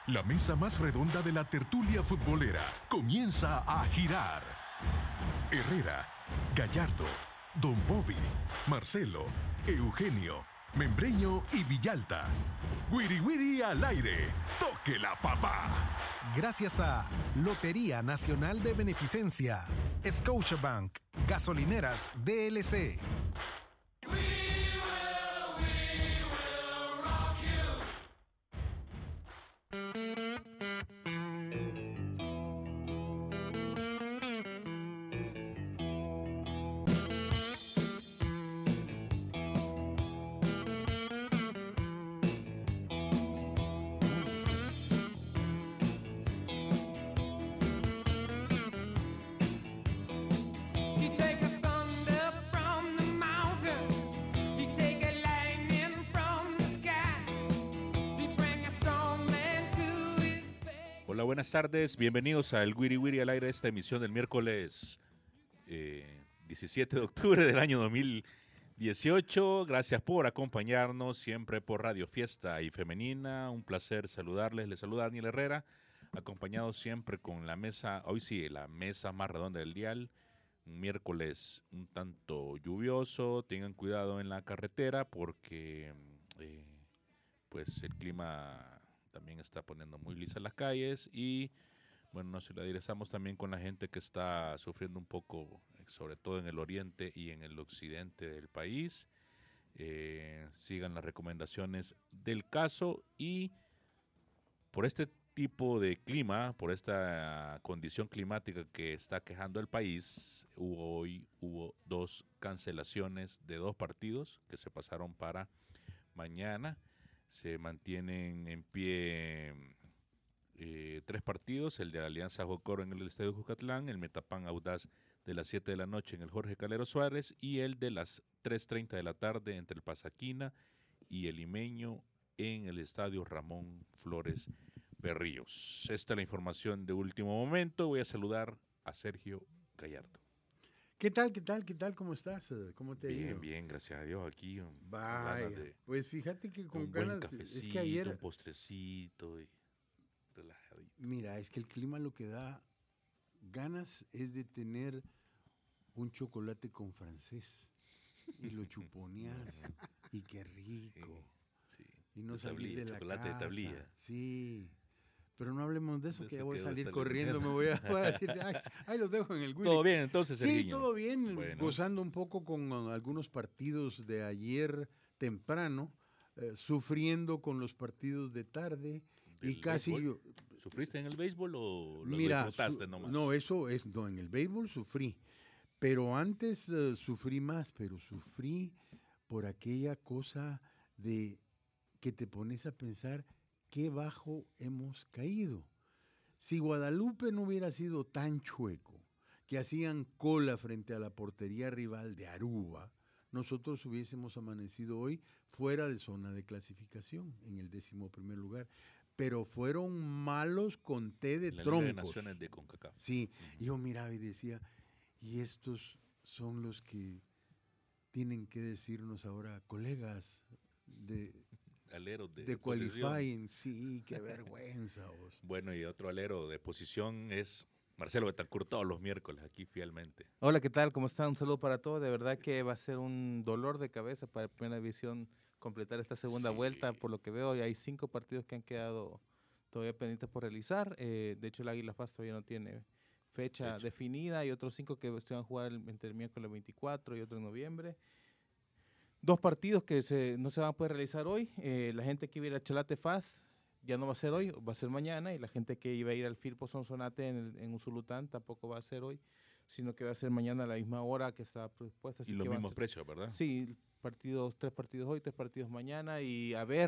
La mesa más redonda de la tertulia futbolera comienza a girar. Herrera, Gallardo, Don Bobby, Marcelo, Eugenio, Membreño y Villalta. Wiri Wiri al aire. ¡Toque la papá! Gracias a Lotería Nacional de Beneficencia, Scotiabank, Gasolineras DLC. Hola, buenas tardes, bienvenidos a el Wiri Wiri al aire, esta emisión del miércoles 17 de octubre del año 2018. Gracias por acompañarnos siempre por Radio Fiesta y Femenina, un placer saludarles. Les saluda Daniel Herrera, acompañado siempre con la mesa, hoy sí, la mesa más redonda del dial. Un miércoles un tanto lluvioso, tengan cuidado en la carretera porque pues el clima también está poniendo muy lisas las calles y bueno, nos solidarizamos también con la gente que está sufriendo un poco, sobre todo en el oriente y en el occidente del país. Sigan las recomendaciones del caso y por este tipo de clima, por esta condición climática que está quejando el país, hoy hubo 2 cancelaciones de 2 partidos que se pasaron para mañana. Se mantienen en pie 3 partidos, el de la Alianza Jocoro en el Estadio Jucatlán, el Metapan Audaz de las 7 de la noche en el Jorge Calero Suárez y el de las 3:30 de la tarde entre el Pasaquina y el Limeño en el Estadio Ramón Flores Berríos. Esta es la información de último momento. Voy a saludar a Sergio Gallardo. ¿Qué tal? ¿Cómo estás? ¿Cómo te ha ido? Bien, bien, gracias a Dios. Aquí Vaya, pues fíjate que con un ganas, buen cafecito, es que ayer, un postrecito y relajadito. mira, es que el clima lo que da ganas es de tener un chocolate con francés y lo chuponeas y qué rico. Sí. Y no De salir tablilla, de la chocolate casa. de tablilla. Sí. Pero no hablemos de eso, De que eso ya voy a que voy a salir estar corriendo, diciendo. voy a decir, ay, los dejo en el Willy. ¿Todo bien entonces, Sí, Sergiño? todo bien, Bueno. gozando un poco con algunos partidos de ayer temprano, sufriendo con los partidos de tarde y ¿Del casi béisbol? ¿Sufriste en el béisbol o lo mira, disfrutaste nomás? no, eso es, no, en el béisbol sufrí, pero antes sufrí más, pero sufrí por aquella cosa de que te pones a pensar qué bajo hemos caído. Si Guadalupe no hubiera sido tan chueco, que hacían cola frente a la portería rival de Aruba, nosotros hubiésemos amanecido hoy fuera de zona de clasificación, en el 11º lugar. Pero fueron malos con té de La troncos. Liga de Naciones de CONCACAF. Sí, y yo miraba y decía, y estos son los que tienen que decirnos ahora, colegas de Aleros de posición. qualifying, sí, qué vergüenza vos. Bueno, y otro alero de posición es Marcelo Betancourt todos los miércoles aquí fielmente. Hola, ¿qué tal? ¿Cómo están? Un saludo para todos. De verdad que va a ser un dolor de cabeza para Primera División completar esta segunda vuelta. Por lo que veo, y hay 5 partidos que han quedado todavía pendientes por realizar. De hecho, el Águila FAS todavía no tiene fecha definida. Hay otros 5 que se van a jugar entre el miércoles 24 y otro en noviembre. 2 partidos que no se van a poder realizar hoy. La gente que iba a ir a Chalate FAS ya no va a ser hoy, va a ser mañana. Y la gente que iba a ir al Firpo Sonsonate en Usulután tampoco va a ser hoy, sino que va a ser mañana a la misma hora que está propuesta. Y los mismos precios, ¿verdad? Sí, 3 partidos hoy, 3 partidos mañana. Y a ver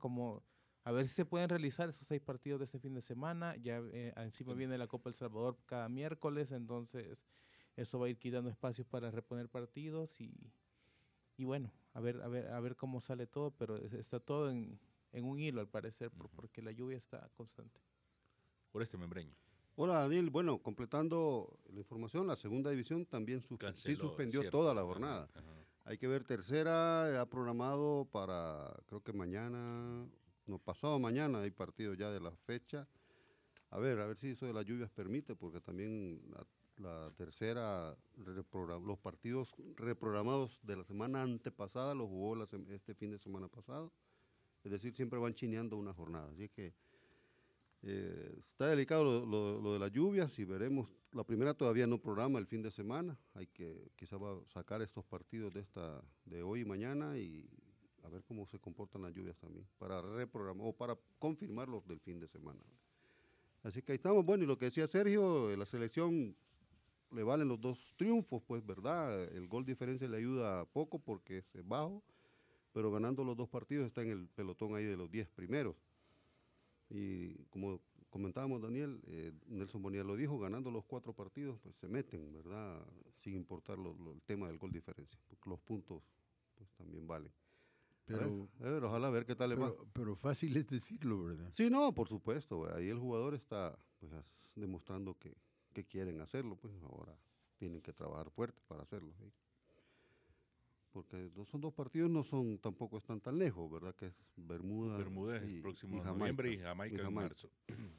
si se pueden realizar esos 6 partidos de este fin de semana. Ya encima viene la Copa El Salvador cada miércoles, entonces eso va a ir quitando espacios para reponer partidos y bueno, a ver cómo sale todo, pero está todo en un hilo al parecer, porque la lluvia está constante. Por este Membreño. Hola, Daniel. Bueno, completando la información, la segunda división también sí suspendió toda la jornada. Ajá. Hay que ver tercera, ha programado para, creo que mañana, no, pasado mañana hay partido ya de la fecha. A ver si eso de las lluvias permite, porque también la tercera, los partidos reprogramados de la semana antepasada los jugó este fin de semana pasado. Es decir, siempre van chineando una jornada. Así que está delicado lo de las lluvias y veremos. La primera todavía no programa el fin de semana. Hay que quizá va a sacar estos partidos de hoy y mañana y a ver cómo se comportan las lluvias también para reprogramar o para confirmar los del fin de semana. Así que ahí estamos. Bueno, y lo que decía Sergio, la selección le valen los 2 triunfos, pues, ¿verdad? El gol diferencia le ayuda poco porque es bajo, pero ganando los 2 partidos está en el pelotón ahí de los 10 primeros. Y como comentábamos, Daniel, Nelson Bonilla lo dijo, ganando los 4 partidos, pues se meten, ¿verdad? Sin importar el tema del gol diferencia, porque los puntos pues también valen. Pero, ojalá ver qué tal le va. Pero fácil es decirlo, ¿verdad? Sí, no, por supuesto, ahí el jugador está pues demostrando que quieren hacerlo, pues ahora tienen que trabajar fuerte para hacerlo. ¿Sí? Porque son 2 partidos, tampoco están tan lejos, ¿verdad? Que es Bermuda el próximo Jamaica, noviembre y Jamaica en marzo.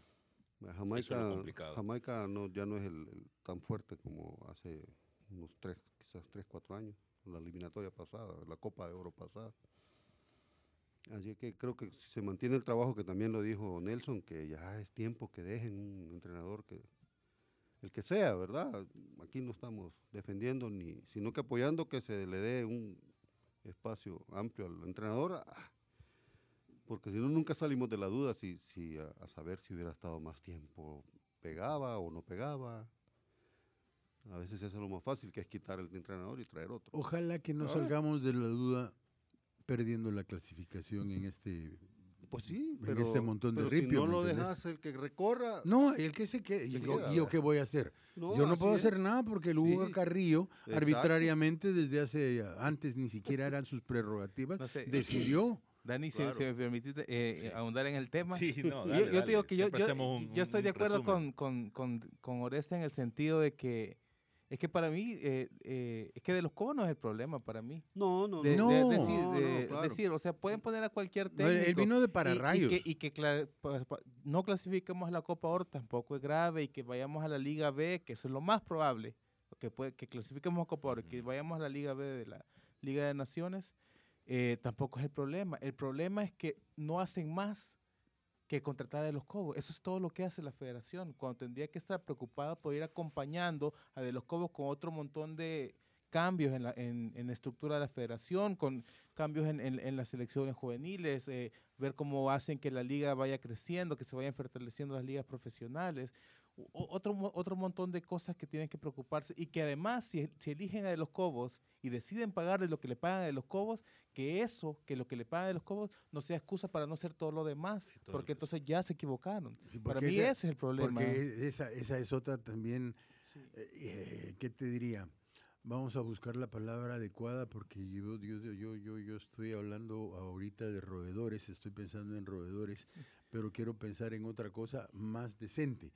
Jamaica ya no es tan fuerte como hace unos 3, 4 años, la eliminatoria pasada, la Copa de Oro pasada. Así que creo que si se mantiene el trabajo, que también lo dijo Nelson, que ya es tiempo que dejen un entrenador el que sea, ¿verdad? Aquí no estamos defendiendo sino que apoyando que se le dé un espacio amplio al entrenador, porque si no nunca salimos de la duda a saber si hubiera estado más tiempo, pegaba o no pegaba. A veces eso es lo más fácil, que es quitar el entrenador y traer otro. Ojalá que no salgamos de la duda perdiendo la clasificación en este... Pues sí, en este montón de ripio. Si no lo ¿entendés? dejas el que recorra... No, el que se quede. ¿Y yo qué voy a hacer? Yo no puedo hacer nada porque el Hugo Carrillo, arbitrariamente, antes ni siquiera eran sus prerrogativas, decidió. Dani, si me permitiste ahondar en el tema. Sí, no, dale, yo te digo que yo estoy de acuerdo con Oreste en el sentido de que es que para mí, es que de los Cobos no es el problema para mí. No. Decir, o sea, pueden poner a cualquier técnico. Él vino de Pararrayos. Y que no clasifiquemos a la Copa Oro tampoco es grave, y que vayamos a la Liga B, que eso es lo más probable, que clasifiquemos a Copa Oro, que vayamos a la Liga B de la Liga de Naciones, tampoco es el problema. El problema es que no hacen más que contratar a De Los Cobos. Eso es todo lo que hace la federación, cuando tendría que estar preocupada por ir acompañando a De Los Cobos con otro montón de cambios en la estructura de la federación, con cambios en las selecciones juveniles, ver cómo hacen que la liga vaya creciendo, que se vayan fortaleciendo las ligas profesionales, otro montón de cosas que tienen que preocuparse, y que además si eligen a De Los Cobos y deciden pagarle lo que le pagan a De Los Cobos, que lo que le pagan a De Los Cobos no sea excusa para no hacer todo lo demás, porque entonces ya se equivocaron. Sí, para mí ese es el problema. Porque esa es otra también, sí. ¿Qué te diría? Vamos a buscar la palabra adecuada, porque yo estoy hablando ahorita de roedores, estoy pensando en roedores, pero quiero pensar en otra cosa más decente.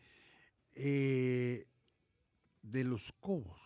De Los Cobos.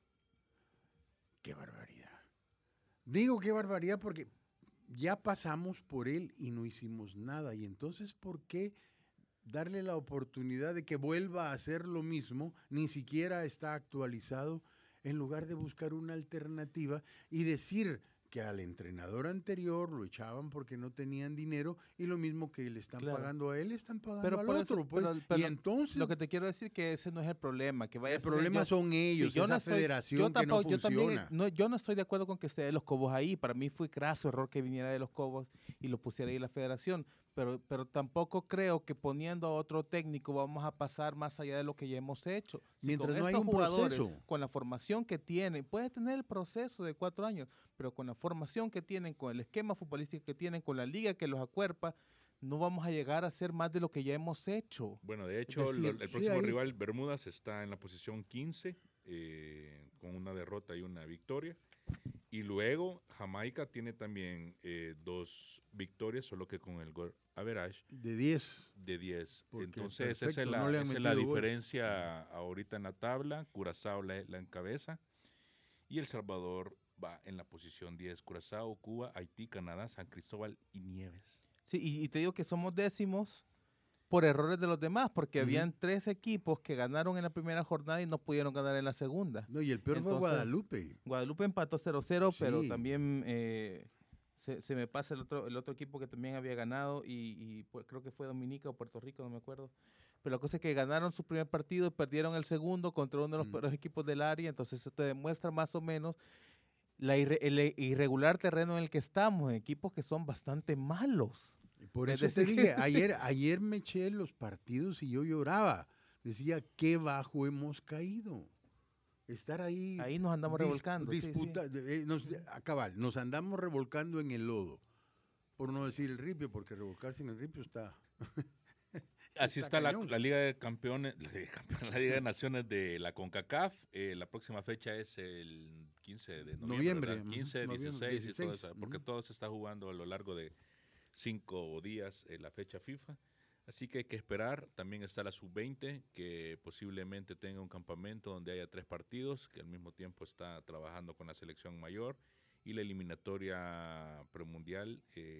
¡Qué barbaridad! Digo qué barbaridad porque ya pasamos por él y no hicimos nada. Y entonces, ¿por qué darle la oportunidad de que vuelva a hacer lo mismo? Ni siquiera está actualizado, en lugar de buscar una alternativa y decir que al entrenador anterior lo echaban porque no tenían dinero, y lo mismo que le están pagando a él, están pagando al otro. Pero y entonces, lo que te quiero decir que ese no es el problema. Que vaya el problema son ellos, esa federación que no funciona. Yo no estoy de acuerdo con que esté De Los Cobos ahí. Para mí fue craso error que viniera De Los Cobos y lo pusiera ahí la federación. Pero tampoco creo que poniendo a otro técnico vamos a pasar más allá de lo que ya hemos hecho. Mientras con no hay estos un jugadores, proceso, con la formación que tienen, puede tener el proceso de 4 años, pero con la formación que tienen, con el esquema futbolístico que tienen, con la liga que los acuerpa, no vamos a llegar a hacer más de lo que ya hemos hecho. Bueno, de hecho, el próximo rival, Bermudas, está en la posición 15, con una derrota y una victoria. Y luego Jamaica tiene también 2 victorias, solo que con el gol average de 10. Entonces esa es la diferencia ahorita en la tabla. Curazao la encabeza y El Salvador va en la posición 10. Curazao, Cuba, Haití, Canadá, San Cristóbal y Nieves. Sí, y te digo que somos décimos por errores de los demás, porque habían 3 equipos que ganaron en la primera jornada y no pudieron ganar en la segunda. No, y el peor fue Entonces, Guadalupe. Guadalupe empató 0-0, pero Sí. también se me pasa el otro equipo que también había ganado y pues, creo que fue Dominica o Puerto Rico, no me acuerdo. Pero la cosa es que ganaron su primer partido y perdieron el segundo contra uno de los peores equipos del área, entonces eso te demuestra más o menos el irregular terreno en el que estamos, en equipos que son bastante malos. Y por Es eso te decir- dije, ayer me eché los partidos y yo lloraba. Decía, qué bajo hemos caído. Estar ahí. Ahí nos andamos revolcando. Sí, sí. Cabal, nos andamos revolcando en el lodo. Por no decir el ripio, porque revolcarse en el ripio está. Así Está está cañón. la Liga de Campeones, la Liga de Naciones de la CONCACAF. La próxima fecha es el 15 de noviembre, ¿verdad? 15, noviembre, 16 y todo 16, eso, porque todo se está jugando a lo largo de 5 días la fecha FIFA. Así que hay que esperar. También está la Sub-20, que posiblemente tenga un campamento donde haya 3 partidos, que al mismo tiempo está trabajando con la selección mayor. Y la eliminatoria premundial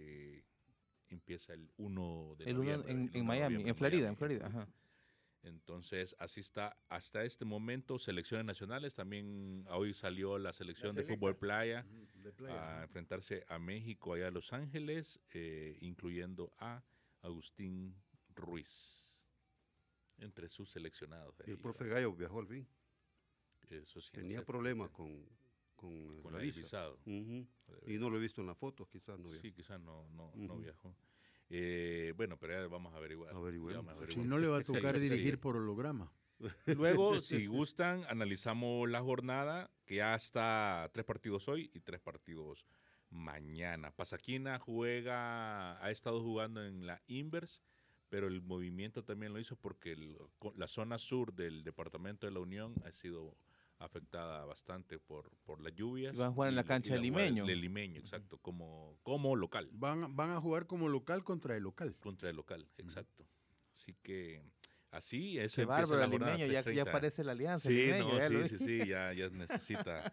empieza el 1 de El uno noviembre. el 1 de en Miami, noviembre en Florida. Ajá. Entonces, así está hasta este momento. Selecciones nacionales. También hoy salió la selección de fútbol playa De playa. a enfrentarse a México, allá a Los Ángeles, incluyendo a Agustín Ruiz entre sus seleccionados. Y el ahí, profe Gallo viajó al fin. eso sí, no Tenía sé, problemas fíjate, con con la el visa. visado. Ujú. Y no lo he visto en las fotos, quizás no viajó. Sí, quizás no Ujú. viajó. Bueno, pero ya vamos a averiguar. Averigüemos. Ya vamos a Si averiguar. no le va a tocar Sí, sí, dirigir sí. por holograma. Luego, si gustan, analizamos la jornada, que ya está 3 partidos hoy y 3 partidos mañana. Pasaquina ha estado jugando en la Inverse, pero el movimiento también lo hizo porque la zona sur del departamento de la Unión ha sido afectada bastante por las lluvias. Y van a jugar en la cancha de van a jugar Limeño. de Limeño, exacto, como local, Van a jugar como local contra el local. contra el local, exacto. Así que así es. Qué bárbaro, el limeño, ya aparece la alianza. Sí, limeño, no, ya lo sí, vi. sí, ya necesita.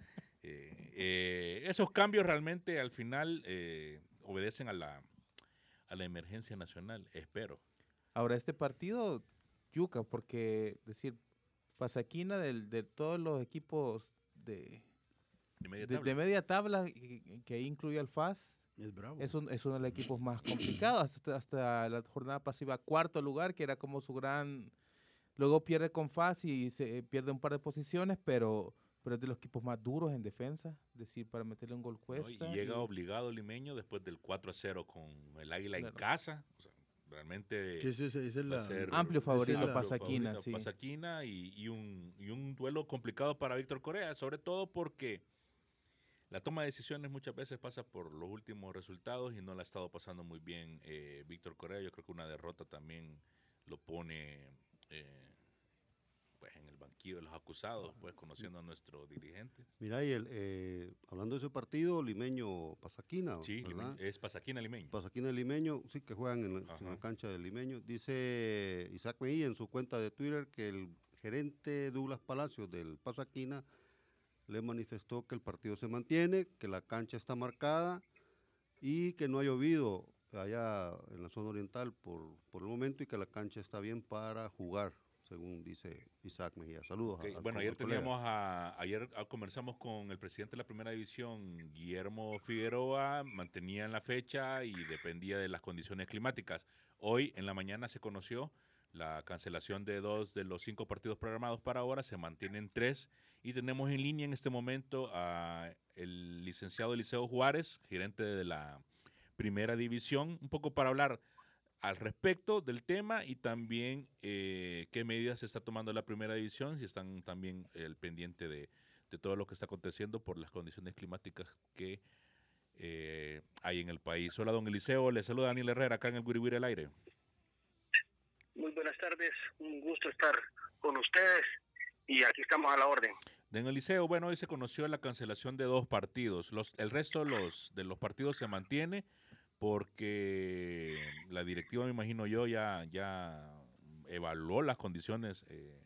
Esos cambios realmente al final obedecen a la emergencia nacional, espero. Ahora, este partido, yuca, porque decir, Pasaquina de todos los equipos de media tabla, que ahí incluye al FAS, Es bravo. es uno de los equipos más complicados. Hasta la jornada pasiva, 4º lugar, que era como su gran... Luego pierde con FAS y se pierde un par de posiciones, pero es de los equipos más duros en defensa. Es decir, para meterle un gol ¿No? cuesta. Y llega obligado Limeño después del 4-0 con el Águila en Claro. casa. O sea, realmente Que esa es va a la ser amplio favorito esa es la Pasaquina, favorito sí. Pasaquina y un duelo complicado para Víctor Correa, sobre todo porque la toma de decisiones muchas veces pasa por los últimos resultados y no la ha estado pasando muy bien Víctor Correa. Yo creo que una derrota también lo pone pues en el banquillo de los acusados, pues conociendo a nuestros dirigentes. Mira, y hablando de ese partido, Limeño-Pasaquina, Sí, ¿verdad? es Pasaquina Limeño. Pasaquina y Limeño, sí, que juegan en Ajá. la cancha del Limeño. Dice Isaac Mejía en su cuenta de Twitter que el gerente Douglas Palacios del Pasaquina le manifestó que el partido se mantiene, que la cancha está marcada y que no ha llovido allá en la zona oriental por el momento y que la cancha está bien para jugar, según dice Isaac Mejía. Saludos. Okay. Bueno, ayer conversamos con el presidente de la primera división, Guillermo Figueroa, mantenían la fecha y dependía de las condiciones climáticas. Hoy en la mañana se conoció la cancelación de 2 de los 5 partidos programados para ahora, se mantienen 3 y tenemos en línea en este momento a el licenciado Eliseo Juárez, gerente de la primera división, un poco para hablar al respecto del tema y también qué medidas se está tomando la primera división, si están también el pendiente de todo lo que está aconteciendo por las condiciones climáticas que hay en el país. Hola, don Eliseo, le saluda Daniel Herrera acá en el Wiri Wiri al aire. Muy buenas tardes, un gusto estar con ustedes y aquí estamos a la orden. Don Eliseo, bueno, hoy se conoció la cancelación de 2 partidos. El resto de los partidos se mantiene porque la directiva, me imagino yo, ya evaluó las condiciones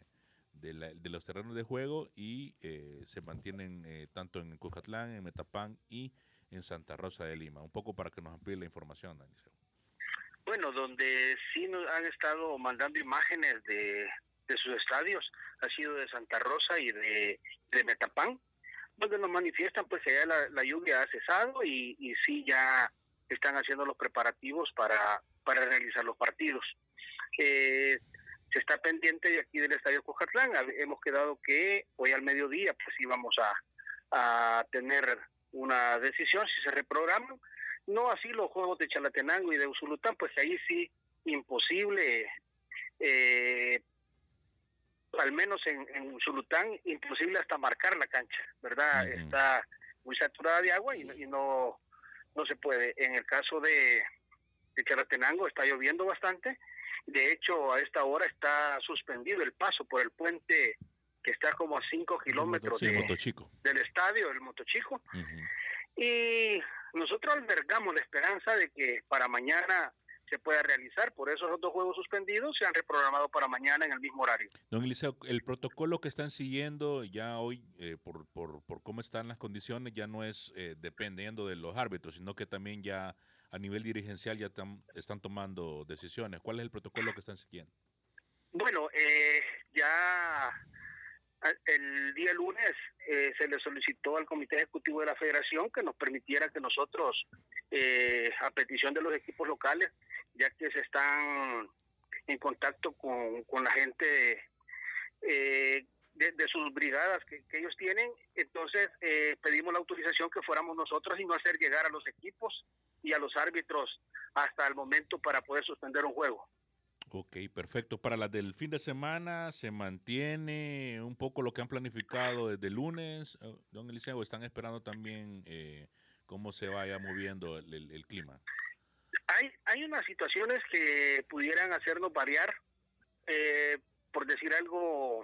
de los terrenos de juego y se mantienen tanto en Cucatlán, en Metapán y en Santa Rosa de Lima. Un poco para que nos amplíe la información, Eliseo. Bueno, donde sí nos han estado mandando imágenes de sus estadios, ha sido de Santa Rosa y de Metapán, donde nos manifiestan pues que ya la lluvia ha cesado y sí ya están haciendo los preparativos para realizar los partidos. Se está pendiente de aquí del Estadio Cujatlán. Hemos quedado que hoy al mediodía pues íbamos a tener una decisión si se reprograman. No así los juegos de Chalatenango y de Usulután, pues ahí sí imposible, eh, al menos en Usulután, imposible hasta marcar la cancha, ¿verdad? Está muy saturada de agua y no se puede. En el caso de Chalatenango está lloviendo bastante. De hecho, a esta hora está suspendido el paso por el puente que está como a 5 kilómetros del estadio, el Motochico. Y nosotros albergamos la esperanza de que para mañana se pueda realizar. Por eso esos dos juegos suspendidos se han reprogramado para mañana en el mismo horario. Don Eliseo, el protocolo que están siguiendo ya hoy, por cómo están las condiciones, ya no es dependiendo de los árbitros, sino que también ya a nivel dirigencial ya están tomando decisiones. ¿Cuál es el protocolo que están siguiendo? Bueno, ya el día lunes se le solicitó al Comité Ejecutivo de la Federación que nos permitiera que nosotros, a petición de los equipos locales, ya que se están en contacto con la gente de sus brigadas que ellos tienen, entonces pedimos la autorización que fuéramos nosotros y no hacer llegar a los equipos y a los árbitros hasta el momento para poder suspender un juego. Ok, perfecto. Para las del fin de semana, ¿se mantiene un poco lo que han planificado desde el lunes, don Eliseo? ¿Están esperando también cómo se vaya moviendo el clima? Hay unas situaciones que pudieran hacernos variar. Por decir algo,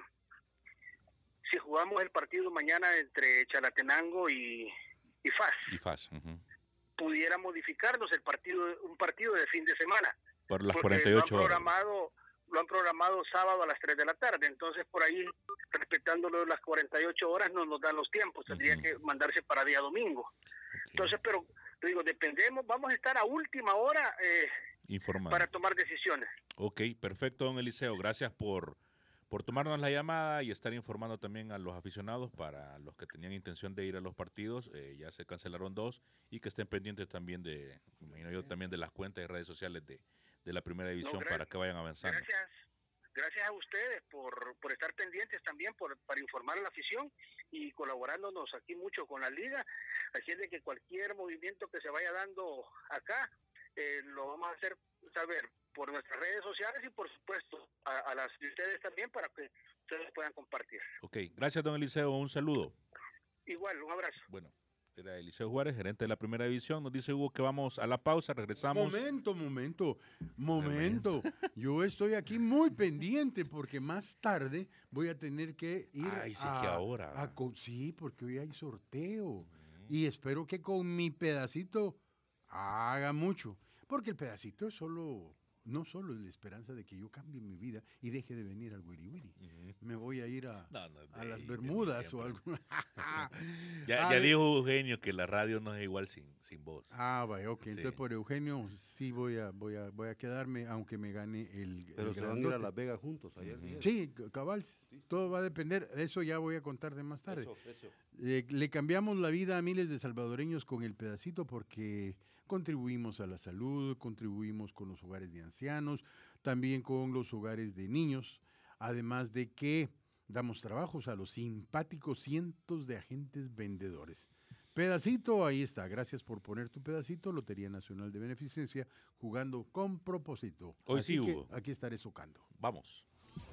si jugamos el partido mañana entre Chalatenango y FAS, pudiera modificarnos un partido de fin de semana. Por las 48 horas. Lo han programado sábado a las 3 de la tarde, entonces por ahí, respetándolo las 48 horas, no nos dan los tiempos, tendría que mandarse para día domingo. Entonces, pero digo, dependemos, vamos a estar a última hora para tomar decisiones. Ok, perfecto, don Eliseo, gracias por tomarnos la llamada y estar informando también a los aficionados. Para los que tenían intención de ir a los partidos, ya se cancelaron 2 y que estén pendientes también también de las cuentas y redes sociales de la primera división para que vayan avanzando. Gracias a ustedes por estar pendientes también, para informar a la afición y colaborándonos aquí mucho con la liga. Así es de que cualquier movimiento que se vaya dando acá, lo vamos a hacer saber por nuestras redes sociales y por supuesto a las de ustedes también para que ustedes puedan compartir. Ok, gracias don Eliseo, un saludo. Igual, un abrazo. Bueno. Era Eliseo Juárez, gerente de la primera división. Nos dice Hugo que vamos a la pausa, regresamos. Momento. Yo estoy aquí muy pendiente porque más tarde voy a tener que ir sí, porque hoy hay sorteo. Y espero que con mi pedacito haga mucho. Porque el pedacito es no solo es la esperanza de que yo cambie mi vida y deje de venir al Wiri Wiri. Me voy a ir a las Bermudas o algo. ya dijo Eugenio que la radio no es igual sin voz. Vaya, ok. Sí. Entonces por Eugenio sí voy a quedarme, aunque me gane el Pero se van a ir a Las Vegas juntos ayer. Sí, cabal. Sí. Todo va a depender. Eso ya voy a contar de más tarde. Eso. Le cambiamos la vida a miles de salvadoreños con el pedacito porque contribuimos a la salud, contribuimos con los hogares de ancianos, también con los hogares de niños, además de que damos trabajos a los simpáticos cientos de agentes vendedores. Pedacito, ahí está. Gracias por poner tu pedacito. Lotería Nacional de Beneficencia, jugando con propósito. Hoy Así sí, Hugo. Aquí estaré socando. Vamos.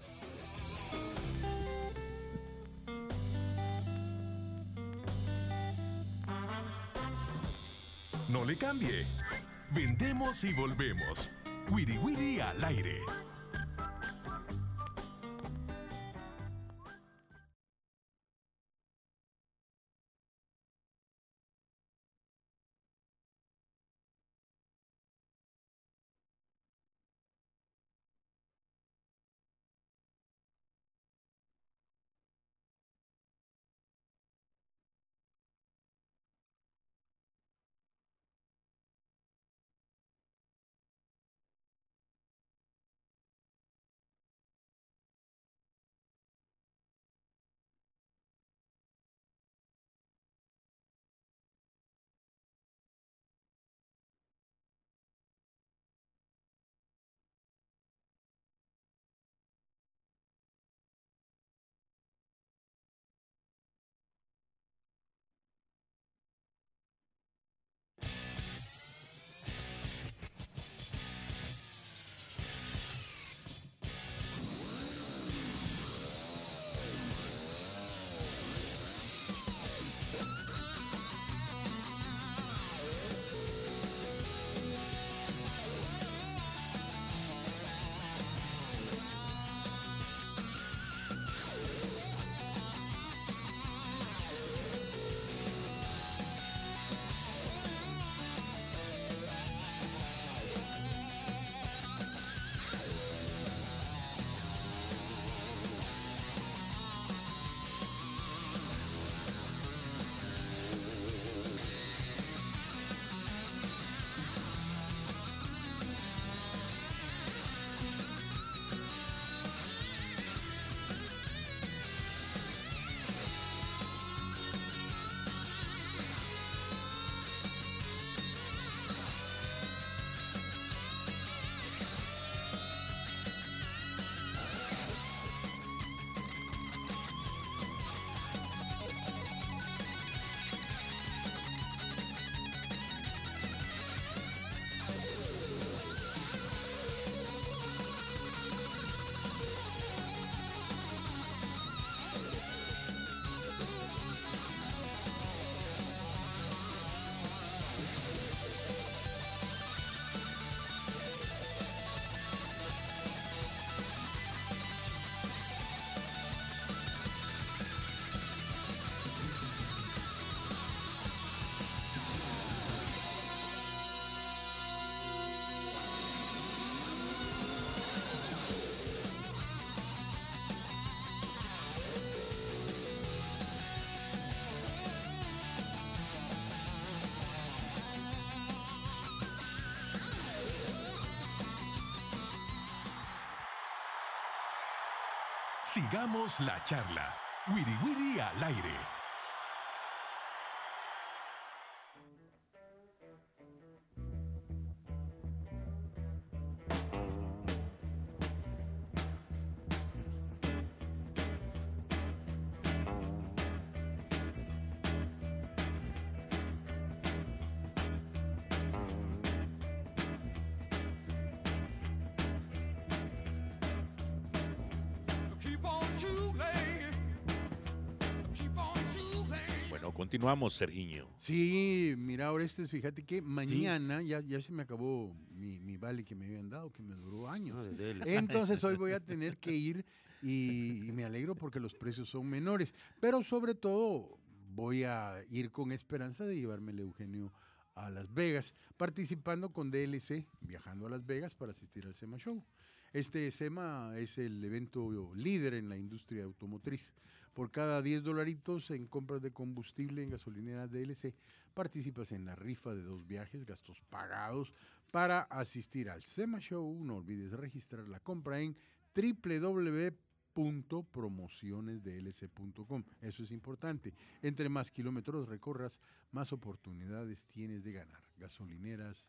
No le cambie. Vendemos y volvemos. Wiri Wiri al aire. Sigamos la charla. Wiri Wiri al aire. Continuamos, Sergiño. Sí, mira, Orestes, fíjate que mañana ya se me acabó mi vale que me habían dado, que me duró años. Entonces hoy voy a tener que ir y me alegro porque los precios son menores. Pero sobre todo voy a ir con esperanza de llevarme el Eugenio a Las Vegas, participando con DLC, viajando a Las Vegas para asistir al SEMA Show. Este SEMA es el evento líder en la industria automotriz. Por cada $10 en compras de combustible en gasolineras DLC, participas en la rifa de 2 viajes, gastos pagados, para asistir al SEMA Show. No olvides registrar la compra en www.promocionesdlc.com. Eso es importante. Entre más kilómetros recorras, más oportunidades tienes de ganar. Gasolineras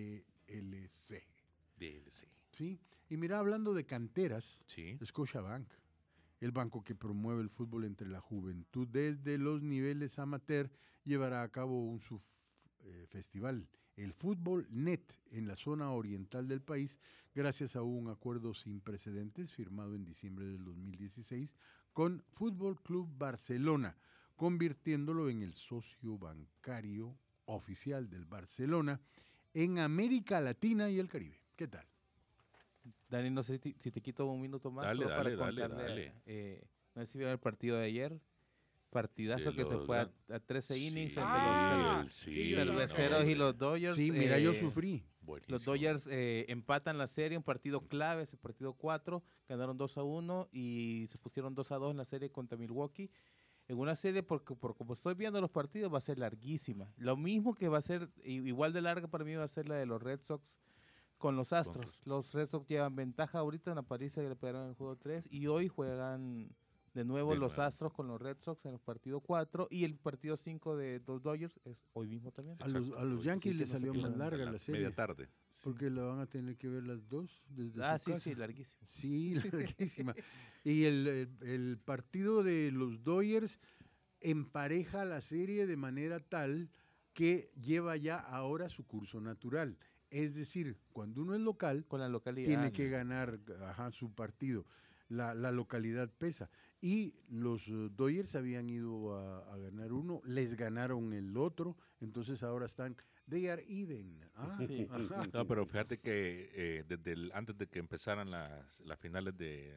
DLC. DLC. Sí, y mira, hablando de canteras, sí. Scotiabank, el banco que promueve el fútbol entre la juventud desde los niveles amateur, llevará a cabo un festival, el Fútbol Net, en la zona oriental del país, gracias a un acuerdo sin precedentes firmado en diciembre del 2016 con Fútbol Club Barcelona, convirtiéndolo en el socio bancario oficial del Barcelona en América Latina y el Caribe. ¿Qué tal? Dani, no sé si te quito un minuto más. Dale. No sé si vieron el partido de ayer. Partidazo que se fue a 13 innings entre los Cerveceros y los Dodgers. Sí, mira, yo sufrí. Buenísimo. Los Dodgers empatan la serie, un partido clave, ese partido 4, ganaron 2-1 y se pusieron 2-2 en la serie contra Milwaukee. En una serie, porque por como estoy viendo los partidos, va a ser larguísima. Lo mismo que va a ser, igual de larga para mí, va a ser la de los Red Sox con los Astros. Los Red Sox llevan ventaja ahorita en la paliza que le pegaron en el juego 3 y hoy juegan de nuevo los Astros con los Red Sox en el partido 4 y el partido 5 de los Dodgers es hoy mismo también. A los Yankees les salió más larga la serie. Media tarde. Porque la van a tener que ver las dos desde su casa. Sí, larguísima. Sí, larguísima. Y el partido de los Dodgers empareja la serie de manera tal que lleva ya ahora su curso natural. Es decir, cuando uno es local, con la localidad, tiene que ganar su partido. La localidad pesa. Y los Dodgers habían ido a ganar uno, les ganaron el otro, entonces ahora están, they are even. Sí. No, pero fíjate que antes de que empezaran las finales de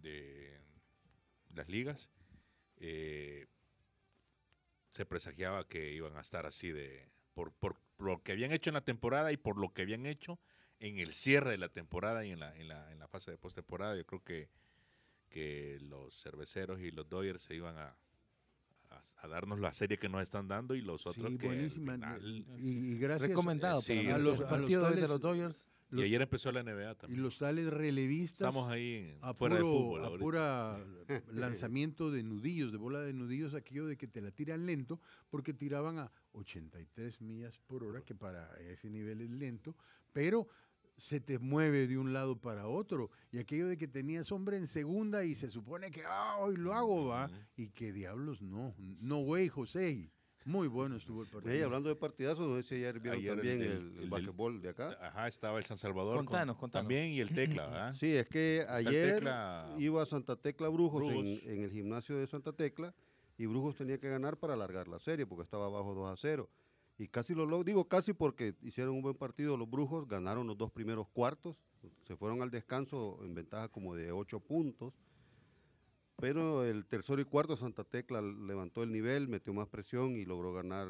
las ligas, se presagiaba que iban a estar así por lo que habían hecho en la temporada y por lo que habían hecho en el cierre de la temporada y en la fase de postemporada. Yo creo que los Cerveceros y los Dodgers se iban a darnos la serie que nos están dando y los otros que buenísima. Al final, y gracias recomendado a los partidos de los Dodgers. Y ayer empezó la NBA también. Y los tales relevistas. Estamos ahí fuera de fútbol. A pura lanzamiento de nudillos, de bola de nudillos, aquello de que te la tiran lento, porque tiraban a 83 millas por hora, que para ese nivel es lento, pero se te mueve de un lado para otro. Y aquello de que tenías hombre en segunda y se supone que hoy lo hago, va. Y que diablos, no, güey, José. Muy bueno estuvo el partido. Hey, hablando de partidazos, no sé si ayer vieron también el basquetbol de acá. Ajá, estaba el San Salvador. Contanos. También y el Tecla, ¿verdad? Sí, es que ayer iba a Santa Tecla Brujos. En el gimnasio de Santa Tecla y Brujos tenía que ganar para alargar la serie porque estaba abajo 2-0. Y casi lo logró, digo casi porque hicieron un buen partido los Brujos, ganaron los 2 primeros cuartos, se fueron al descanso en ventaja como de 8 puntos. Pero el tercero y cuarto Santa Tecla levantó el nivel, metió más presión y logró ganar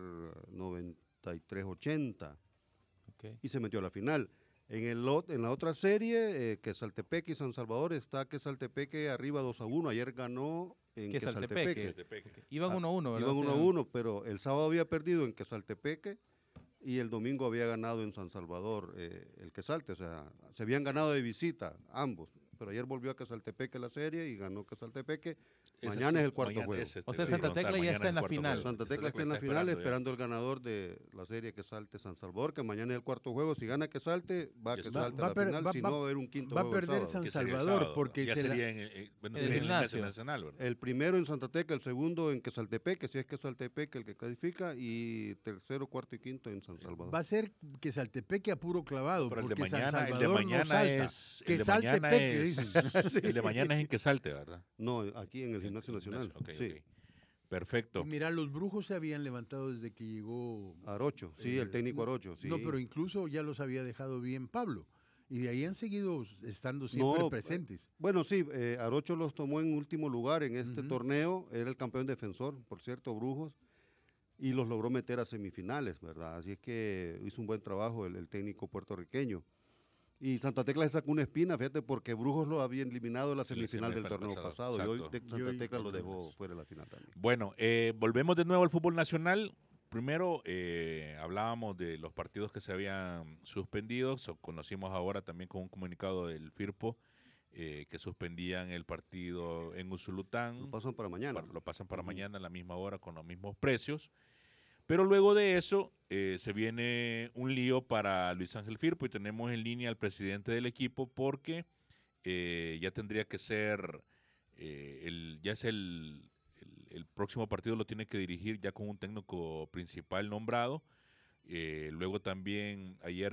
93-80. Okay. Y se metió a la final. En la otra serie, que Saltepeque y San Salvador, está que Saltepeque arriba 2-1. Ayer ganó en Quesaltepeque. Iban 1-1, ¿verdad? Iban 1-1, pero el sábado había perdido en Quesaltepeque y el domingo había ganado en San Salvador el Quesalte. O sea, se habían ganado de visita ambos. pero ayer volvió a Quezaltepeque la serie y ganó Quezaltepeque. Ese Mañana sí, es el cuarto mañana juego. es O sea, sí, Santa frontal, Tecla ya mañana está es en la el cuarto final. juego. Santa Tecla está en la final esperando el ganador de la serie Quesalte-San Salvador, que mañana es el cuarto juego. Si gana Quesalte, va a Ya está. Quesalte a la final, si no va a haber un quinto va a juego el perder sábado. San Que sería el Salvador sábado, porque ya se la- sería En el sería en gimnasio. nacional, ¿verdad? El primero en Santa Tecla, el segundo en Quesaltepeque, si es Quesaltepeque el que clasifica, y tercero, cuarto y quinto en San Salvador. va a ser que Saltepeque a puro clavado, Pero el de porque San mañana, Salvador no salta. el Que de mañana Saltepeque, es, dicen. el de mañana es en que salte, ¿verdad? No, aquí en el Gimnasio Nacional. Ok, Sí. ok. Perfecto. Y mira, los brujos se habían levantado desde que llegó. Arocho, sí, el técnico Arocho, sí. No, pero incluso ya los había dejado bien Pablo. Y de ahí han seguido estando siempre No, presentes. Bueno, sí, Arocho los tomó en último lugar en este Ujú. torneo, era el campeón defensor, por cierto, Brujos, y los logró meter a semifinales, ¿verdad? Así es que hizo un buen trabajo el técnico puertorriqueño. Y Santa Tecla se sacó una espina, fíjate, porque Brujos lo había eliminado en la Sí, la semifinal del semifinal torneo pasado, pasado, y hoy exacto. Santa Y hoy Tecla lo otra dejó vez. fuera de la final también. Bueno, volvemos de nuevo al fútbol nacional. Primero hablábamos de los partidos que se habían suspendido. Conocimos ahora también con un comunicado del FIRPO que suspendían el partido en Usulután. Lo pasan para mañana. Lo pasan para Ujú. mañana a la misma hora con los mismos precios. Pero luego de eso se viene un lío para Luis Ángel Firpo y tenemos en línea al presidente del equipo porque ya tendría que ser, ya es el próximo partido lo tiene que dirigir ya con un técnico principal nombrado. Luego también ayer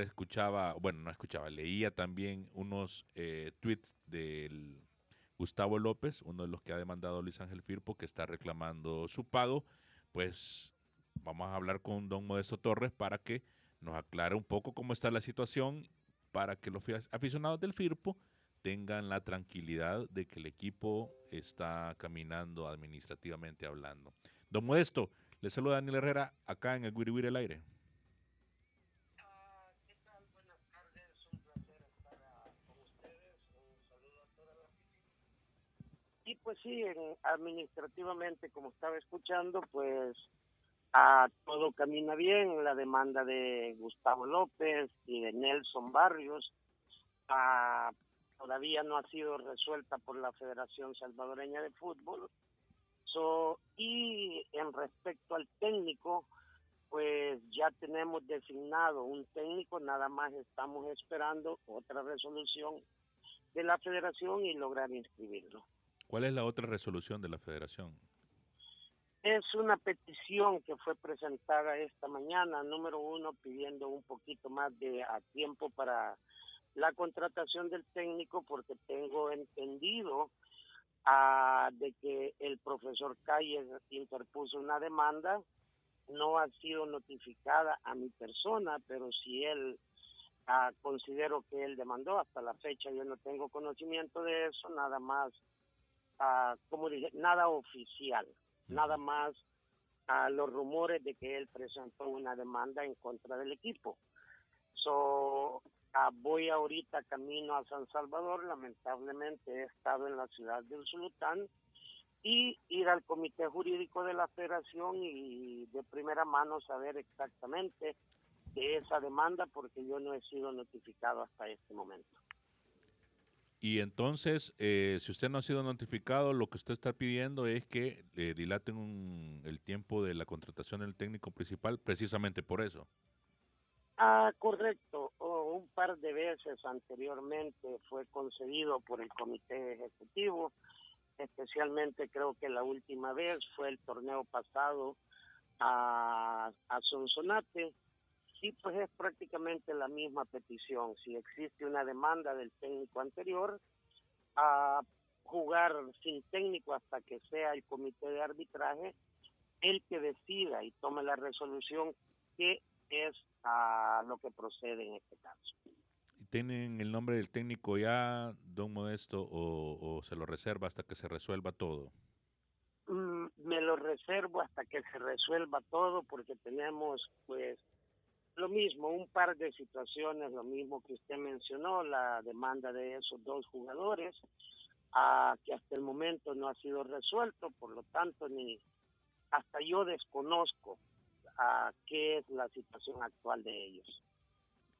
leía también unos tweets del Gustavo López, uno de los que ha demandado a Luis Ángel Firpo, que está reclamando su pago. Pues vamos a hablar con don Modesto Torres para que nos aclare un poco cómo está la situación, para que los aficionados del Firpo tengan la tranquilidad de que el equipo está caminando administrativamente hablando. Don Modesto, le saluda Daniel Herrera acá en el Wiri Wiri al aire. ¿Qué tal? Buenas tardes, un placer estar con ustedes. Un saludo a toda la oficina. Y pues sí, administrativamente, como estaba escuchando, pues todo camina bien. La demanda de Gustavo López y de Nelson Barrios todavía no ha sido resuelta por la Federación Salvadoreña de Fútbol. Y en respecto al técnico, pues ya tenemos designado un técnico, nada más estamos esperando otra resolución de la federación y lograr inscribirlo. ¿Cuál es la otra resolución de la federación? Es una petición que fue presentada esta mañana, número 1, pidiendo un poquito más de tiempo para la contratación del técnico, porque tengo entendido de que el profesor Calles interpuso una demanda. No ha sido notificada a mi persona, pero si él considero que él demandó, hasta la fecha yo no tengo conocimiento de eso, nada más, como dije, nada oficial, nada más los rumores de que él presentó una demanda en contra del equipo. Voy ahorita camino a San Salvador, lamentablemente he estado en la ciudad de Usulután, y ir al comité jurídico de la federación y de primera mano saber exactamente de esa demanda, porque yo no he sido notificado hasta este momento. Y entonces, si usted no ha sido notificado, lo que usted está pidiendo es que dilaten el tiempo de la contratación del técnico principal, precisamente por eso. Correcto. Un par de veces anteriormente fue concedido por el comité ejecutivo. Especialmente creo que la última vez fue el torneo pasado a Sonsonate, y pues es prácticamente la misma petición. Si existe una demanda del técnico anterior, a jugar sin técnico hasta que sea el comité de arbitraje el que decida y tome la resolución que es lo que procede en este caso. ¿Tienen el nombre del técnico ya, don Modesto, o se lo reserva hasta que se resuelva todo? Me lo reservo hasta que se resuelva todo, porque tenemos pues lo mismo, un par de situaciones, lo mismo que usted mencionó, la demanda de esos dos jugadores, que hasta el momento no ha sido resuelto, por lo tanto hasta yo desconozco qué es la situación actual de ellos.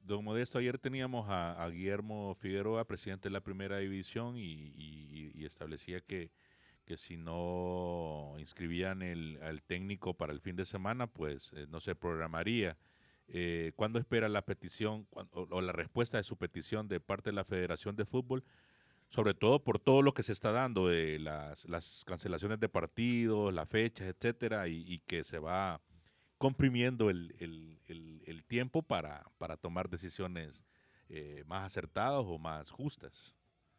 Don Modesto, ayer teníamos a Guillermo Figueroa, presidente de la Primera División, y establecía que si no inscribían al técnico para el fin de semana, pues no se programaría. ¿Cuándo espera la petición o la respuesta de su petición de parte de la Federación de Fútbol? Sobre todo por todo lo que se está dando de las cancelaciones de partidos, las fechas, etcétera, y que se va comprimiendo el tiempo para tomar decisiones más acertadas o más justas.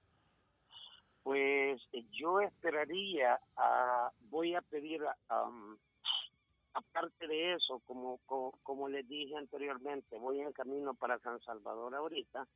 Pues yo esperaría, voy a pedir, aparte de eso, como les dije anteriormente, voy en camino para San Salvador ahorita,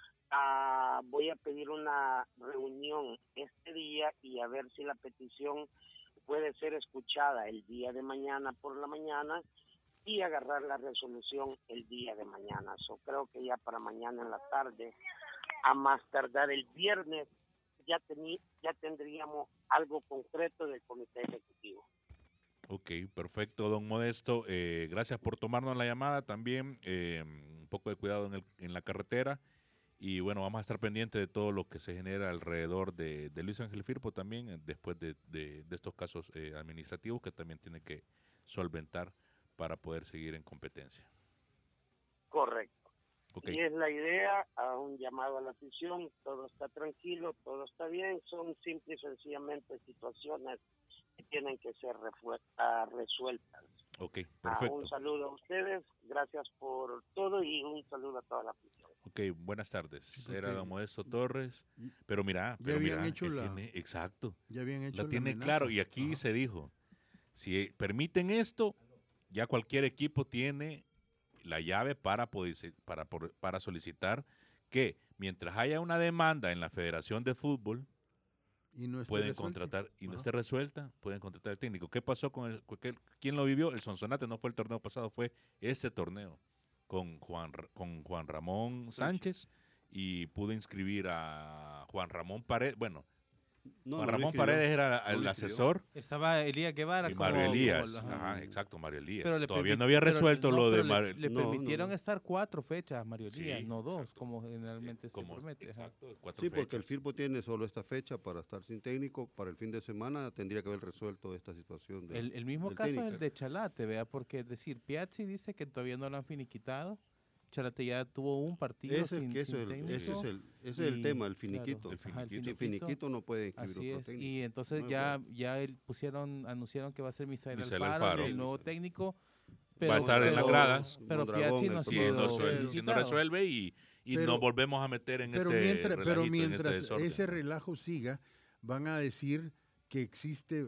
voy a pedir una reunión este día y a ver si la petición puede ser escuchada el día de mañana por la mañana y agarrar la resolución el día de mañana. Creo que ya para mañana en la tarde, a más tardar el viernes, ya tendríamos algo concreto del comité ejecutivo. Ok, perfecto, don Modesto. Gracias por tomarnos la llamada también. Un poco de cuidado en la carretera. Y bueno, vamos a estar pendientes de todo lo que se genera alrededor de Luis Ángel Firpo también, después de estos casos administrativos que también tiene que solventar para poder seguir en competencia. Correcto. Okay. Y es la idea, a un llamado a la afición, todo está tranquilo, todo está bien, son simple y sencillamente situaciones que tienen que ser resueltas. Ok, perfecto. Un saludo a ustedes, gracias por todo y un saludo a toda la afición. Ok, buenas tardes. Era don Modesto Torres, pero mira, hecho exacto, ya habían hecho la tiene amenaza. claro, y aquí se dijo, si permiten esto, ya cualquier equipo tiene la llave para solicitar que mientras haya una demanda en la Federación de Fútbol y no pueden contratar y no esté resuelta, pueden contratar al técnico. ¿Qué pasó quién lo vivió? El Sonsonate no fue el torneo pasado, fue ese torneo con Juan Ramón Sánchez y pudo inscribir a Juan Ramón Paredes. Bueno, Juan Ramón Paredes era el asesor. Estaba Elías Guevara. Y Mario Elías. Ajá, exacto, Mario Elías. Pero todavía no había resuelto lo de Mario. Le permitieron estar 4 fechas, Mario Elías, Sí, no 2, exacto. como generalmente se promete. Exacto, 4 Sí, fechas. porque el Firpo tiene solo esta fecha para estar sin técnico. Para el fin de semana tendría que haber resuelto esta situación. El mismo del caso técnico. es el de Chalate, vea, porque es decir, Piazzi dice que todavía no lo han finiquitado. Chalate ya tuvo un partido sin técnico. Ese es el tema, el finiquito. Claro, ajá, Sin finiquito no puede inscribir Así otro es, técnico. y entonces No ya anunciaron que va a ser Misael Misael Alfaro, Alfaro. el nuevo técnico. Va a estar en las gradas. Pero Mondragón, Piazzi no ha el Si sido no, si no finiquitado. resuelve y Pero- nos volvemos a meter en Pero este relajito, mientras en este desorden. ese relajo siga, van a decir que existe,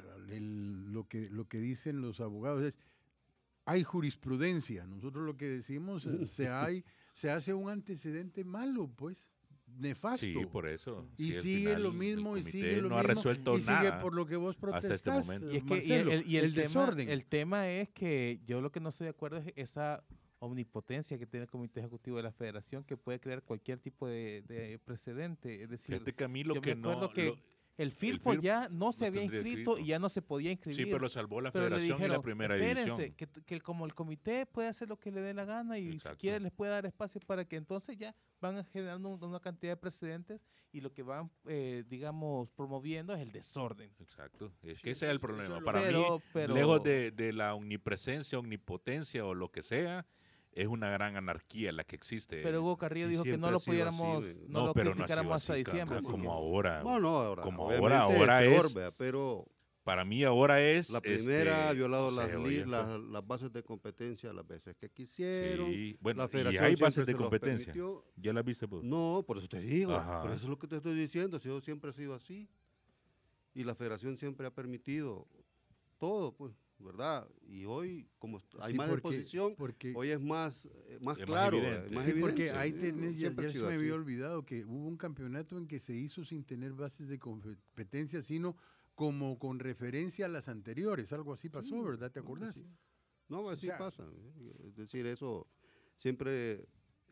lo que dicen los abogados es, hay jurisprudencia. Nosotros lo que decimos, se hace un antecedente malo, pues, nefasto. Sí, por eso. Y Sí, al sigue final lo el mismo, y comité sigue lo no ha mismo, resuelto y sigue nada por lo que vos hasta este protestás, momento. Y es que Marcelo, el desorden. El tema es que yo lo que no estoy de acuerdo es esa omnipotencia que tiene el Comité Ejecutivo de la Federación, que puede crear cualquier tipo de precedente. Es decir, Fíjate que a mí lo yo que me no... acuerdo que el Firpo Firpo ya no se no había tendría inscrito inscrito. y ya no se podía inscribir. Sí, pero lo salvó la Pero le Federación y dijeron, la Primera espérense, División. que como el comité puede hacer lo que le dé la gana y Exacto. si quiere les puede dar espacio para que entonces ya van generando una cantidad de precedentes y lo que van, digamos, promoviendo es el desorden. Exacto. Es Sí, que ese es el eso problema. es lo- Para mí, pero- lejos de la omnipresencia, omnipotencia o lo que sea, es una gran anarquía la que existe. Pero Hugo Carrillo Sí, dijo que siempre no lo ha sido así, pudiéramos, güey. no lo pero no ha sido criticáramos hasta así, diciembre. como porque- ahora. Bueno, ahora. Como obviamente ahora peor, es- vea, pero Para mí ahora es... la primera ha violado no sé, oye, las bases de competencia las veces que quisieron. Sí, bueno, La y federación hay siempre bases de se los competencia. permitió. ¿Ya las viste, pues? No, por eso te digo. Ajá. Por eso es lo que te estoy diciendo. Si yo siempre he sido así. Y la federación siempre ha permitido todo, pues, ¿verdad? Y hoy, como hay Sí, más porque- exposición, porque- hoy es más Es más claro. evidente. Más Sí, porque evidente. ahí tenés, ya Siempre ha se sido me había así. olvidado que hubo un campeonato en que se hizo sin tener bases de competencia, sino como con referencia a las anteriores. Algo así pasó, ¿verdad? ¿Te acordás? Sí. No, así sea, pasa. Es decir, eso siempre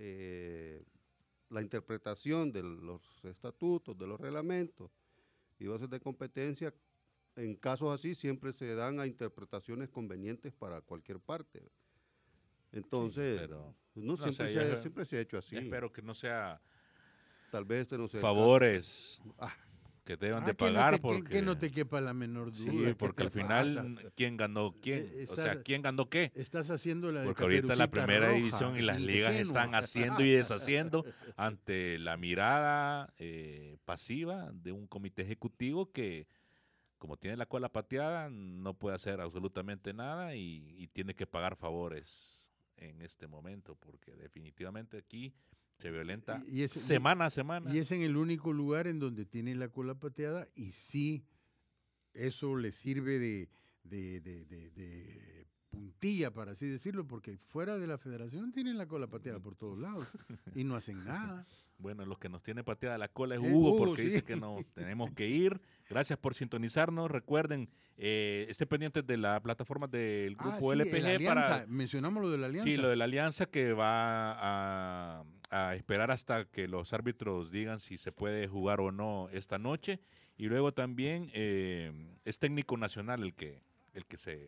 la interpretación de los estatutos, de los reglamentos y bases de competencia, en casos así siempre se dan a interpretaciones convenientes para cualquier parte. Entonces, pero no, no siempre, sé, siempre se ha hecho así. espero que no sea Tal vez este no sea el favores Ah. que deban Ah, de que no pagar te- porque que no te quepa la menor duda. sí, ¿qué porque te al final pasa? quién ganó quién, o sea, Estás- quién ganó qué. Estás haciendo la de Porque ahorita la Caperucita primera Roja, división y las ligas ingenua. están haciendo y deshaciendo ante la mirada pasiva de un comité ejecutivo que, como tiene la cola pateada, no puede hacer absolutamente nada y tiene que pagar favores en este momento, porque definitivamente aquí se violenta Y es- semana a semana. Y es en el único lugar en donde tiene la cola pateada y sí, eso le sirve de puntilla, para así decirlo, porque fuera de la federación tienen la cola pateada por todos lados y no hacen nada. Bueno, los que nos tiene pateada la cola es Hugo, Hugo, porque sí. dice que nos tenemos que ir. Gracias por sintonizarnos. Recuerden, estén pendientes de la plataforma del grupo Sí, LPG la alianza, para... mencionamos lo de la alianza. Sí, lo de la alianza que va a esperar hasta que los árbitros digan si se puede jugar o no esta noche. Y luego también es técnico nacional el que se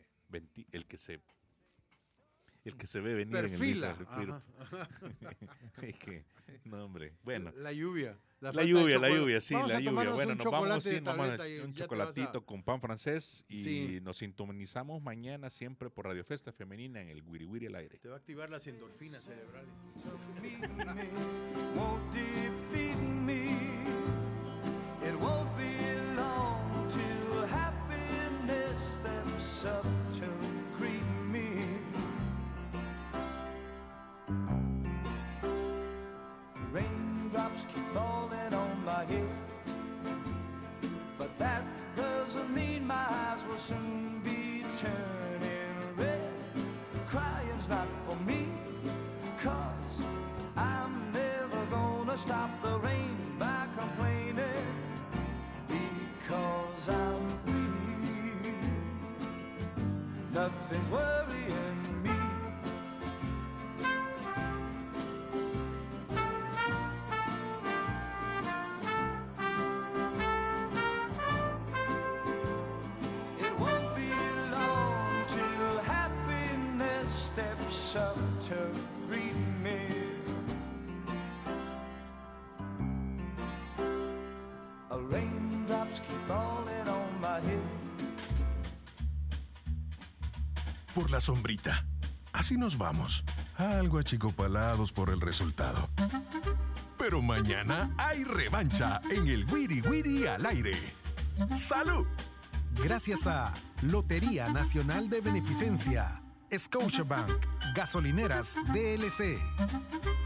ve venir Perfila. en el Luis Es que, no, hombre. Bueno. La lluvia. La lluvia, sí, Vamos la a lluvia. tomarnos Bueno, un nos vamos, chocolate de sí, nos vamos a tableta y un ya te vas a- chocolatito con pan francés y Sí. nos sintonizamos mañana siempre por Radio Fiesta Femenina en el Wiri Wiri al aire. Te va a activar las endorfinas cerebrales. Won't defeat me. It won't be long till happiness steps up to greet me. Raindrops keep falling on my head, but that doesn't mean my eyes will soon be turning red. Crying's not for me, 'cause I'm never gonna stop the rain by complaining, because I'm free. Nothing's worrying me. It won't be long till happiness steps up to greet me. Raindrops keep falling on my head. Por la sombrita. Así nos vamos. Algo achicopalados por el resultado. Pero mañana hay revancha en el Wiri Wiri al aire. ¡Salud! Gracias a Lotería Nacional de Beneficencia, Scotiabank, Gasolineras DLC.